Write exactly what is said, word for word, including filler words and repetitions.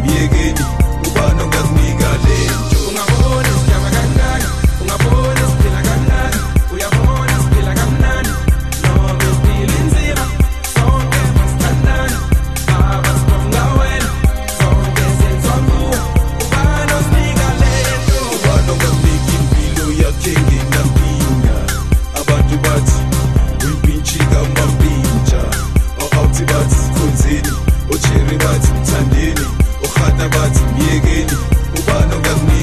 myekeni ubani ongakunika lento. Ungabona sihlala kancane, ungabona siphila kamnandi, uyabona siphila kamnandi, noma siphila inzima, sonke masithandana, baba sibonga wena, sonke senza nguwe, ubani osinika lento. Ubani ongakunika impilo yakhe ngenamphina, abantu bathi uyipintshika mampintsha, o-awuthi bathi sikhonzeni, o-cherry bathi mthandeni, o-rhata bathi myekeni ubani ongakunika